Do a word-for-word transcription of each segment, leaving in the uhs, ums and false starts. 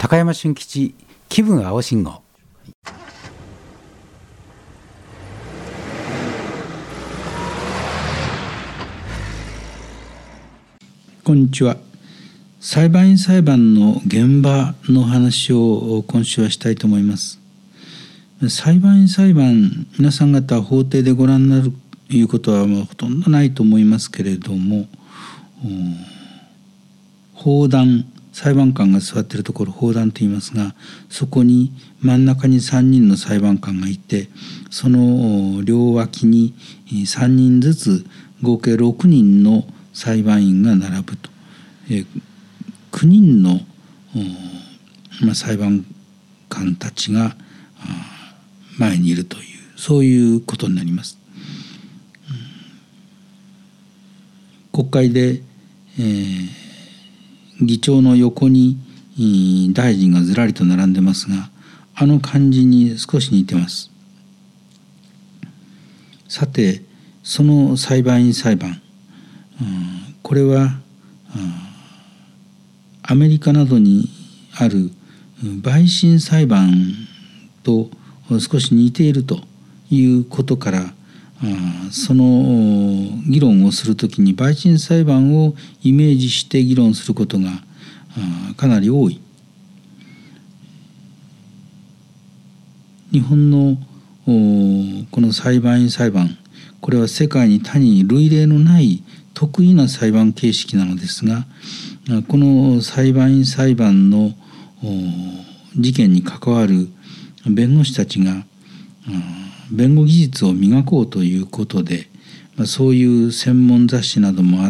高山俊吉気分青信号。 こんにちは。裁判員裁判の現場の話を今週はしたいと思います。裁判員裁判、皆さん方法廷でご覧になるということはもうほとんどないと思いますけれども、法壇、裁判官が座っているところ法壇と言いますが、そこに真ん中にさんにんの裁判官がいて、その両脇にさんにんずつ合計ろくにんの裁判員が並ぶと、えきゅうにんの、まあ、裁判官たちが前にいるという、そういうことになります。国会で、えー、議長の横に大臣がずらりと並んでますが、あの感じに少し似てます。さて、その裁判員裁判、これはアメリカなどにある陪審裁判と少し似ているということから、その議論をするときに陪審裁判をイメージして議論することがかなり多い。日本のこの裁判員裁判、これは世界に他に類例のない特異な裁判形式なのですが、この裁判員裁判の事件に関わる弁護士たちが弁護技術を磨こうということで、そういう専門雑誌などもあって、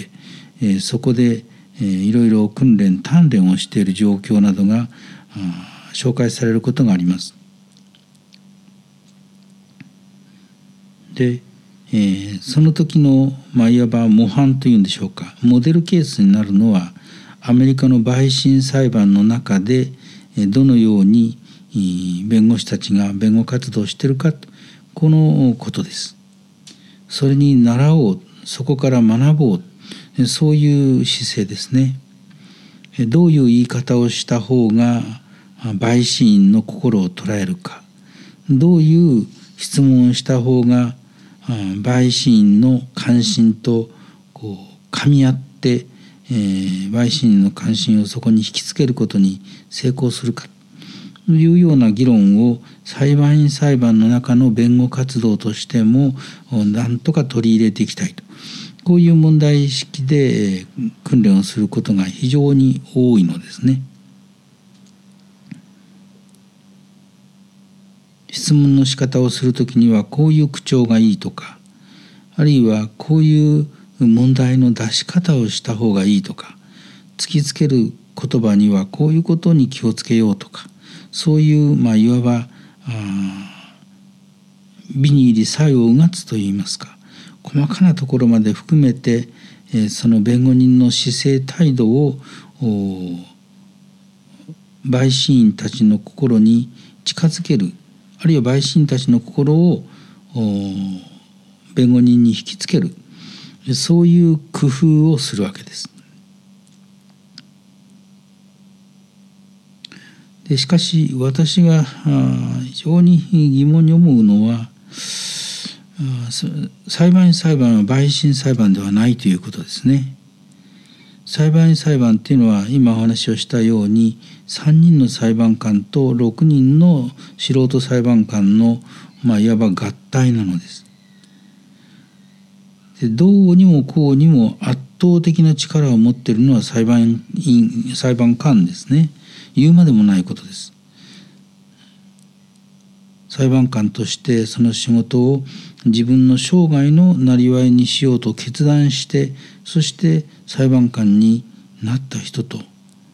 そこでいろいろ訓練鍛錬をしている状況などが紹介されることがあります。で、えー、その時の、まあ、いわば模範というんでしょうか、モデルケースになるのはアメリカの陪審裁判の中でどのように弁護士たちが弁護活動をしているか、このことです。それに習おう、そこから学ぼう、そういう姿勢ですね。どういう言い方をした方が陪審員の心を捉えるか、どういう質問をした方が陪審員の関心とこう噛み合って、えー、陪審員の関心をそこに引きつけることに成功するかというような議論を裁判員裁判の中の弁護活動としても何とか取り入れていきたいと、こういう問題意識で訓練をすることが非常に多いのですね。質問の仕方をするときにはこういう口調がいいとか、あるいはこういう問題の出し方をした方がいいとか、突きつける言葉にはこういうことに気をつけようとか、そういう、まあ、いわば美に入り細をうがつといいますか、細かなところまで含めて、えー、その弁護人の姿勢態度を陪審員たちの心に近づける、あるいは陪審員たちの心を弁護人に引きつける、そういう工夫をするわけです。でしかし私が非常に疑問に思うのは、裁判員裁判は陪審裁判ではないということですね。裁判員裁判っていうのは今お話をしたようにさんにんの裁判官とろくにんの素人裁判官の、まあ、いわば合体なのです。でどうにもこうにも圧倒的な力を持っているのは裁判員裁判官ですね。言うまでもないことです。裁判官としてその仕事を自分の生涯のなりわいにしようと決断して、そして裁判官になった人と、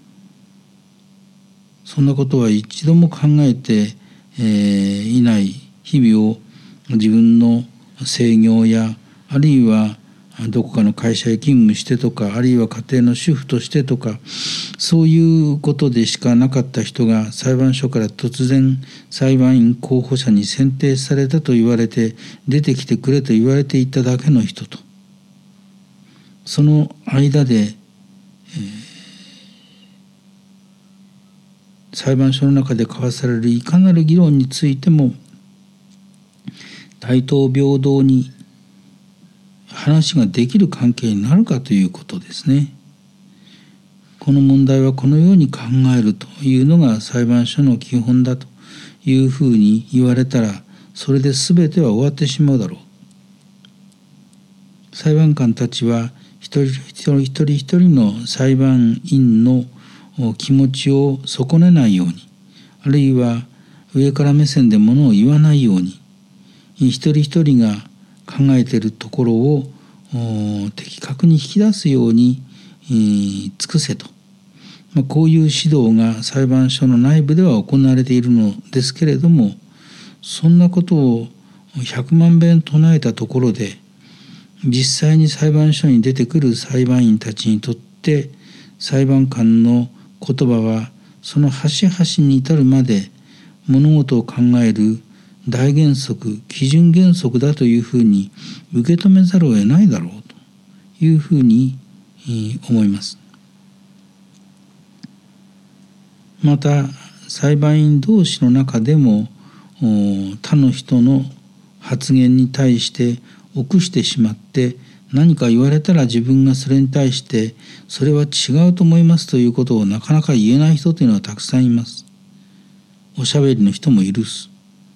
そんなことは一度も考えて、えー、いない日々を自分の制業や、あるいはどこかの会社へ勤務してとか、あるいは家庭の主婦としてとか、そういうことでしかなかった人が裁判所から突然裁判員候補者に選定されたと言われて出てきてくれと言われていただけの人と、その間で、え裁判所の中で交わされるいかなる議論についても対等平等に話ができる関係になるかということですね。この問題はこのように考えるというのが裁判所の基本だというふうに言われたら、それで全ては終わってしまうだろう。裁判官たちは一人一人一人一人の裁判員の気持ちを損ねないように、あるいは上から目線でものを言わないように、一人一人が考えているところを的確に引き出すように尽くせと、まあ、こういう指導が裁判所の内部では行われているのですけれども、そんなことをひゃくまんべん唱えたところで、実際に裁判所に出てくる裁判員たちにとって裁判官の言葉はその端々に至るまで物事を考える大原則、基準原則だというふうに受け止めざるを得ないだろうというふうに思います。また裁判員同士の中でも他の人の発言に対して臆してしまって、何か言われたら自分がそれに対してそれは違うと思いますということをなかなか言えない人というのはたくさんいます。おしゃべりの人もいるし、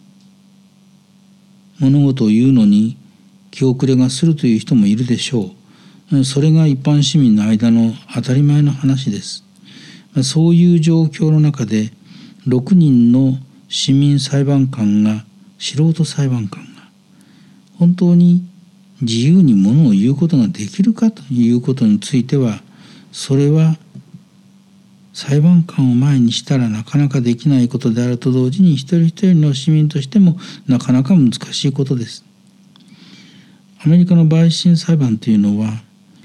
物事を言うのに気遅れがするという人もいるでしょう。それが一般市民の間の当たり前の話です。そういう状況の中でろくにんの市民裁判官が、素人裁判官が本当に自由にものを言うことができるかということについては、それは裁判官を前にしたらなかなかできないことであると同時に、一人一人の市民としてもなかなか難しいことです。アメリカの陪審裁判というのは、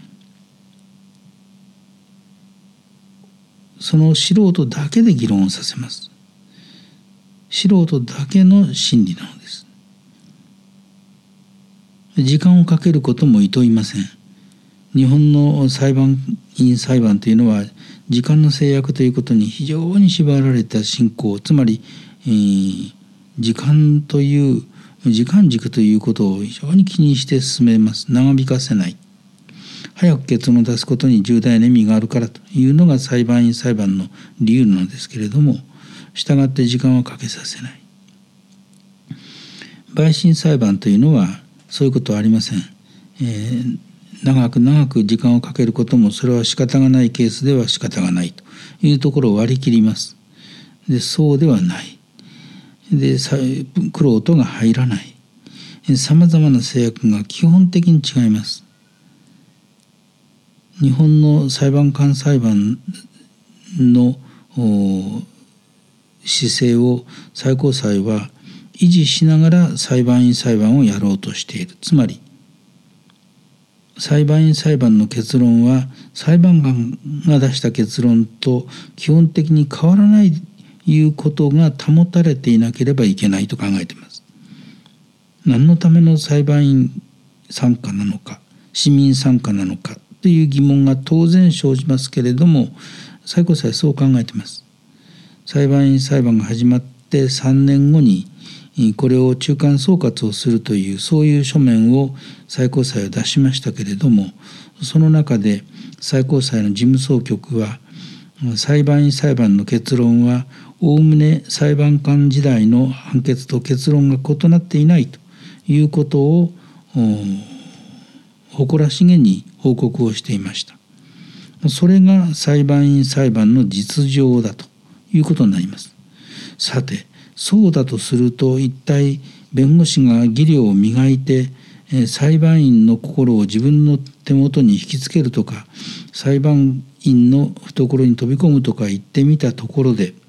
その素人だけで議論をさせます。素人だけの審理なのです。時間をかけることもいといません。日本の裁判員裁判というのは時間の制約ということに非常に縛られた進行、つまり、えー、時間という時間軸ということを非常に気にして進めます。長引かせない、早く結論を出すことに重大な意味があるからというのが裁判員裁判の理由なのですけれども、従って時間をかけさせない。陪審裁判というのはそういうことはありません。えー、長く長く時間をかけることも、それは仕方がないケースでは仕方がないというところを割り切ります。で、そうではない。で、玄人が入らない。さまざまな制約が基本的に違います。日本の裁判官裁判の姿勢を最高裁は維持しながら裁判員裁判をやろうとしている。つまり裁判員裁判の結論は裁判官が出した結論と基本的に変わらないということが保たれていなければいけないと考えています。何のための裁判員参加なのか、市民参加なのかという疑問が当然生じますけれども、最高裁はそう考えています。裁判員裁判が始まってさんねんごにこれを中間総括をするという、そういう書面を最高裁は出しましたけれども、その中で最高裁の事務総局は、裁判員裁判の結論はおおむね裁判官時代の判決と結論が異なっていないということを誇らしげに報告をしていました。それが裁判員裁判の実情だということになります。さて、そうだとすると、一体弁護士が技量を磨いて裁判員の心を自分の手元に引きつけるとか、裁判員の懐に飛び込むとか言ってみたところで、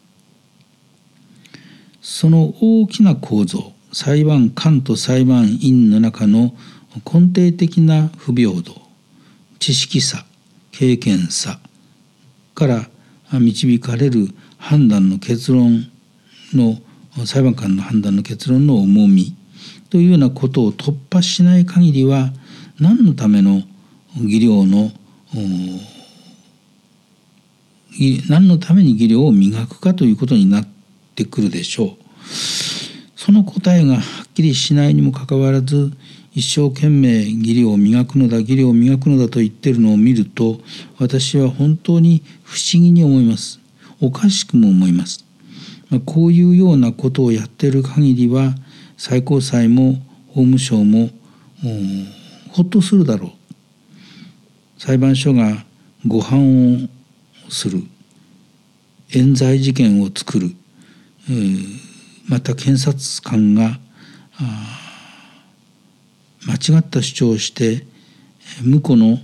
その大きな構造、裁判官と裁判員の中の根底的な不平等、知識差、経験差から導かれる判断の結論の、裁判官の判断の結論の重みというようなことを突破しない限りは、何のための技量の何のために技量を磨くかということになってくるでしょう。その答えがはっきりしないにもかかわらず、一生懸命技量を磨くのだ技量を磨くのだと言ってるのを見ると、私は本当に不思議に思います。おかしくも思います。こういうようなことをやっている限りは、最高裁も法務省もほっとするだろう。裁判所が誤判をする、冤罪事件を作る、えー、また検察官が間違った主張をして無辜の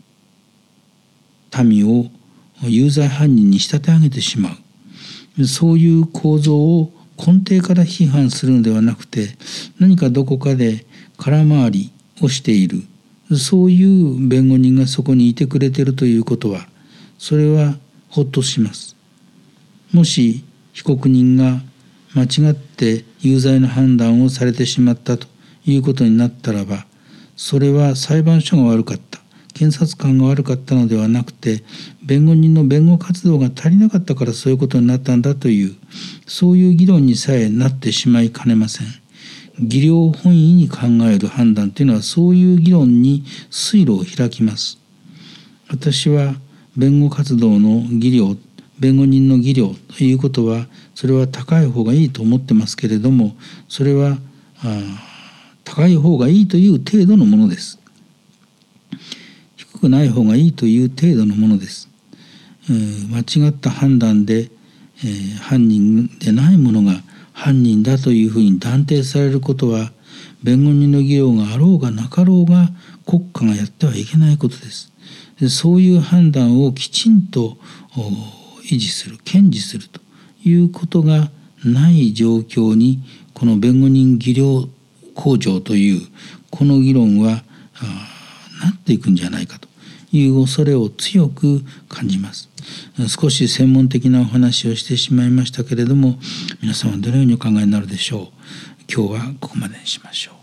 民を有罪犯人に仕立て上げてしまう、そういう構造を根底から批判するのではなくて、何かどこかで空回りをしている、そういう弁護人がそこにいてくれているということは、それはほっとします。もし被告人が間違って有罪の判断をされてしまったということになったらば、それは裁判所が悪かった、検察官が悪かったのではなくて、弁護人の弁護活動が足りなかったからそういうことになったんだという、そういう議論にさえなってしまいかねません。技量本位に考える判断というのは、そういう議論に水路を開きます。私は弁護活動の技量、弁護人の技量ということは、それは高い方がいいと思ってますけれども、それはあ高い方がいいという程度のものです。低くない方がいいという程度のものです。えー、間違った判断で、えー、犯人でないものが犯人だというふうに断定されることは、弁護人の技量があろうがなかろうが国家がやってはいけないことです。でそういう判断をきちんと維持する、堅持するということがない状況に、この弁護人技量向上というこの議論はなっていくんじゃないかという恐れを強く感じます。少し専門的なお話をしてしまいましたけれども、皆さんはどのようにお考えになるでしょう。今日はここまでにしましょう。